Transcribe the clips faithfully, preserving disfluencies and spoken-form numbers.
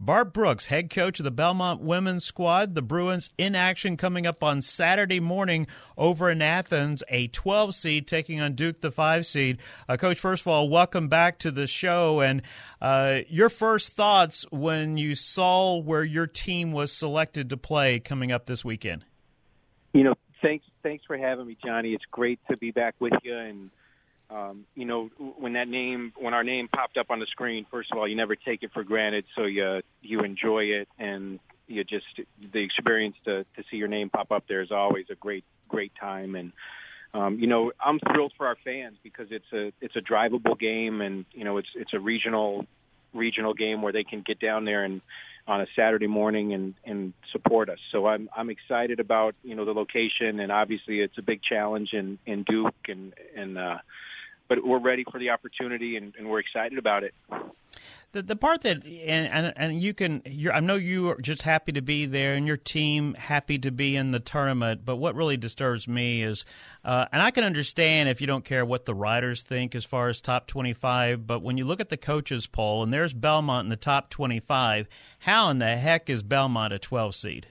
Bart Brooks, head coach of the Belmont women's squad. The Bruins in action coming up on Saturday morning over in Athens, a twelve seed taking on Duke, the five seed. Uh, Coach, first of all, welcome back to the show. And uh, your first thoughts when you saw where your team was selected to play coming up this weekend? You know, thanks thanks for having me, Johnny. It's great to be back with you. And, um, you know, when that name, when our name popped up on the screen, first of all, you never take it for granted, so you you enjoy it, and you just the experience to, to see your name pop up there is always a great great time. And um, you know, I'm thrilled for our fans because it's a it's a drivable game, and you know, it's it's a regional regional game where they can get down there and on a Saturday morning and, and support us. So I'm I'm excited about, you know, the location, and obviously it's a big challenge in, in Duke, and and uh, but we're ready for the opportunity, and, and we're excited about it. The the part that and and, and you can you're, I know you are just happy to be there, and your team happy to be in the tournament. But what really disturbs me is, uh, and I can understand if you don't care what the writers think as far as top twenty-five. But when you look at the coaches poll, and there's Belmont in the top twenty-five, how in the heck is Belmont a twelve seed?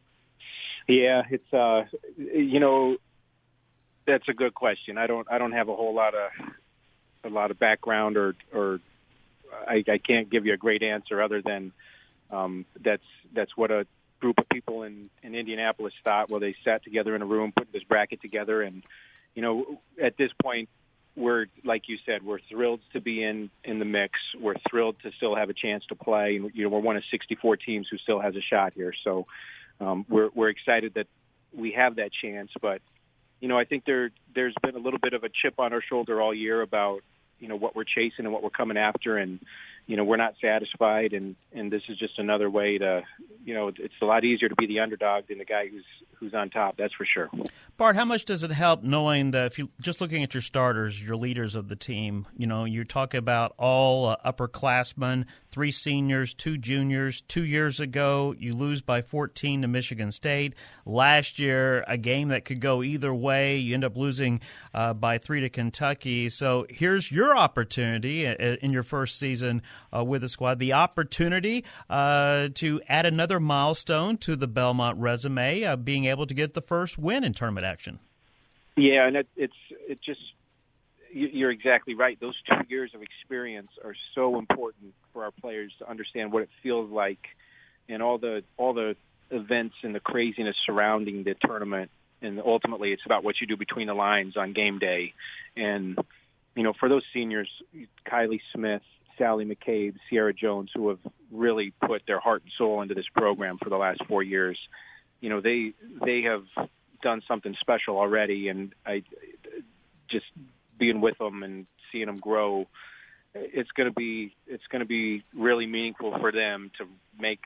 Yeah, it's uh, you know, that's a good question. I don't I don't have a whole lot of a lot of background or or. I, I can't give you a great answer other than um, that's that's what a group of people in, in Indianapolis thought. Well, they sat together in a room, put this bracket together, and you know, at this point, we're like you said, we're thrilled to be in, in the mix. We're thrilled to still have a chance to play. And, you know, we're one of sixty-four teams who still has a shot here, so um, we're we're excited that we have that chance. But you know, I think there there's been a little bit of a chip on our shoulder all year about, you know, what we're chasing and what we're coming after, and you know, we're not satisfied, and, and this is just another way to, you know, it's a lot easier to be the underdog than the guy who's who's on top, that's for sure. Bart, how much does it help knowing that if you just looking at your starters, your leaders of the team, you know, you're talking about all uh, upperclassmen, three seniors, two juniors. Two years ago, you lose by fourteen to Michigan State. Last year, a game that could go either way, you end up losing uh, by three to Kentucky. So here's your opportunity in your first season uh, with the squad, the opportunity uh, to add another milestone to the Belmont resume, uh, being able to get the first win in tournament action. Yeah, and it, it's it just you're exactly right. Those two years of experience are so important for our players to understand what it feels like, and all the all the events and the craziness surrounding the tournament. And ultimately, it's about what you do between the lines on game day. And you know, for those seniors, Kylie Smith, Sally McCabe, Sierra Jones, who have really put their heart and soul into this program for the last four years, you know, they they have done something special already, and I just being with them and seeing them grow, it's going to be it's going to be really meaningful for them to make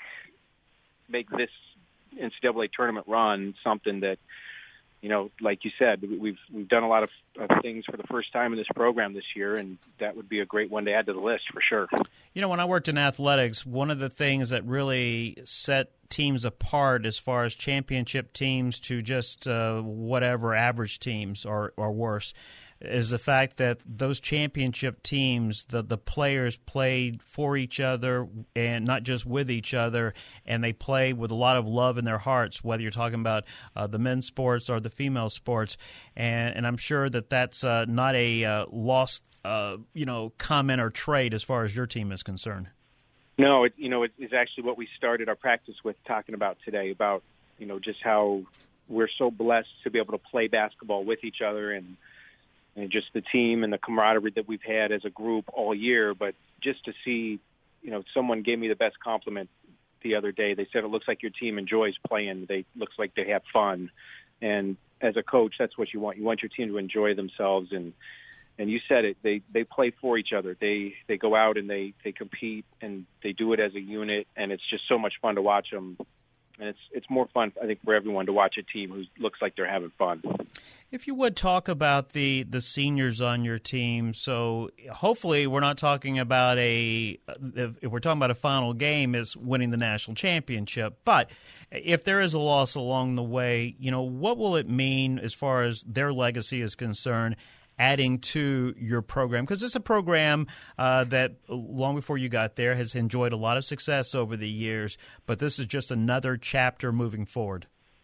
make this N C double A tournament run something that, you know, like you said, we've we've done a lot of, of things for the first time in this program this year, and that would be a great one to add to the list for sure. You know, when I worked in athletics, one of the things that really set teams apart as far as championship teams to just uh, whatever average teams or, or worse is the fact that those championship teams, the the players played for each other and not just with each other, and they play with a lot of love in their hearts, whether you're talking about uh, the men's sports or the female sports. And, and I'm sure that that's uh, not a uh, lost uh, you know, comment or trait as far as your team is concerned. No, it, you know, it is actually what we started our practice with talking about today, about, you know, just how we're so blessed to be able to play basketball with each other, and and just the team and the camaraderie that we've had as a group all year. But just to see, you know, someone gave me the best compliment the other day. They said, it looks like your team enjoys playing. They looks like they have fun. And as a coach, that's what you want. You want your team to enjoy themselves. And, and you said it, they, they play for each other. They, they go out and they, they compete, and they do it as a unit. And it's just so much fun to watch them. And it's it's more fun, I think, for everyone to watch a team who looks like they're having fun. If you would talk about the, the seniors on your team, so hopefully we're not talking about a if we're talking about a final game is winning the national championship. But if there is a loss along the way, you know, what will it mean as far as their legacy is concerned? adding to your program? Because it's a program uh, that, long before you got there, has enjoyed a lot of success over the years, but this is just another chapter moving forward.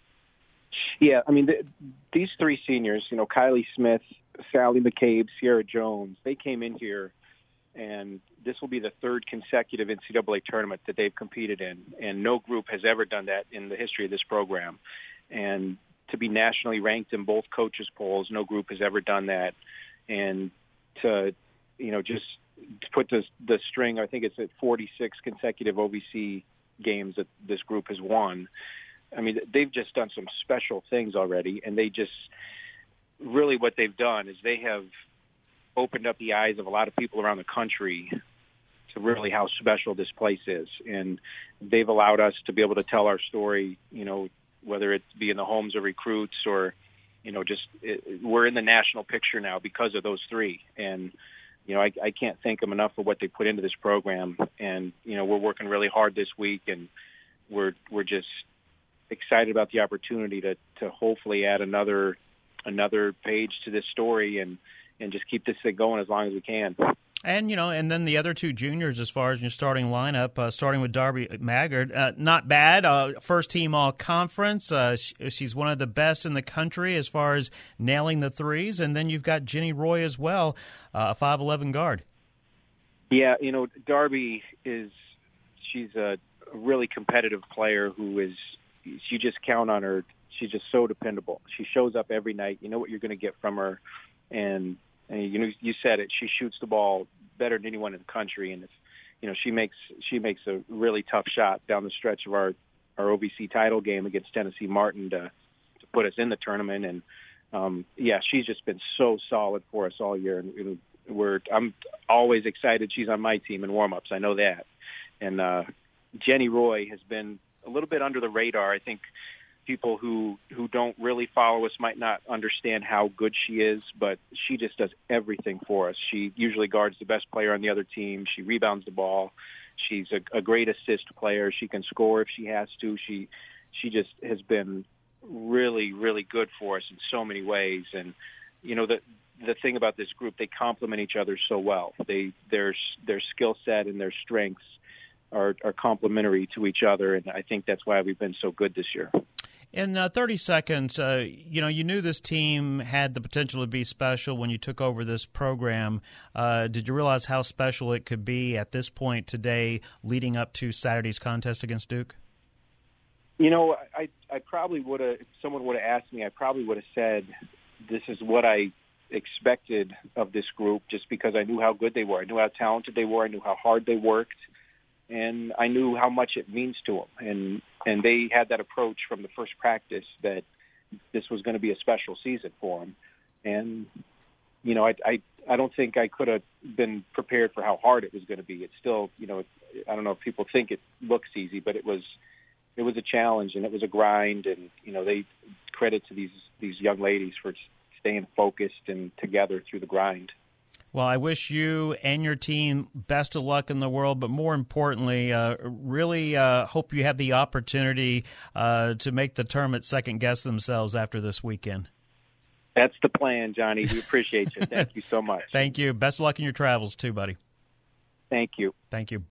Yeah, I mean, the, these three seniors, you know, Kylie Smith, Sally McCabe, Sierra Jones, they came in here, and this will be the third consecutive N C double A tournament that they've competed in, and no group has ever done that in the history of this program. And to be nationally ranked in both coaches' polls, no group has ever done that. And to, you know, just to put the, the string, I think it's at forty-six consecutive O V C games that this group has won. I mean, they've just done some special things already, and they just really what they've done is they have opened up the eyes of a lot of people around the country to really how special this place is. And they've allowed us to be able to tell our story, you know, whether it be in the homes of recruits or, you know, just it, we're in the national picture now because of those three. And, you know, I, I can't thank them enough for what they put into this program. And, you know, we're working really hard this week, and we're we're just excited about the opportunity to, to hopefully add another another page to this story and, and just keep this thing going as long as we can. And, you know, and then the other two juniors, as far as your starting lineup, uh, starting with Darby Maggard, uh, not bad. Uh, first team all conference. Uh, she, she's one of the best in the country as far as nailing the threes. And then you've got Jenny Roy as well, uh, a five eleven guard. Yeah, you know, Darby is, she's a really competitive player who is, you just count on her. She's just so dependable. She shows up every night. You know what you're going to get from her. And, and you know, you said it. She shoots the ball better than anyone in the country. And if, you know, she makes she makes a really tough shot down the stretch of our, our O V C title game against Tennessee Martin to to put us in the tournament. And um, yeah, she's just been so solid for us all year. And, and we're I'm always excited she's on my team in warmups. I know that. And uh, Jenny Roy has been a little bit under the radar. I think people who, who don't really follow us might not understand how good she is, but she just does everything for us. She usually guards the best player on the other team. She rebounds the ball. She's a, a great assist player. She can score if she has to. She she just has been really, really good for us in so many ways. And, you know, the the thing about this group, they complement each other so well. They their their skill set and their strengths are, are complementary to each other, and I think that's why we've been so good this year. In uh, thirty seconds, uh, you know, you knew this team had the potential to be special when you took over this program. Uh, did you realize how special it could be at this point today leading up to Saturday's contest against Duke? You know, I, I probably would have, if someone would have asked me, I probably would have said this is what I expected of this group just because I knew how good they were. I knew how talented they were. I knew how hard they worked. And I knew how much it means to them. And and they had that approach from the first practice that this was going to be a special season for them. And, you know, I, I, I don't think I could have been prepared for how hard it was going to be. It's still, you know, I don't know if people think it looks easy, but it was it was a challenge and it was a grind. And, you know, they credit to these, these young ladies for staying focused and together through the grind. Well, I wish you and your team best of luck in the world, but more importantly, uh, really uh, hope you have the opportunity uh, to make the tournament second-guess themselves after this weekend. That's the plan, Johnny. We appreciate you. Thank you so much. Thank you. Best of luck in your travels, too, buddy. Thank you. Thank you.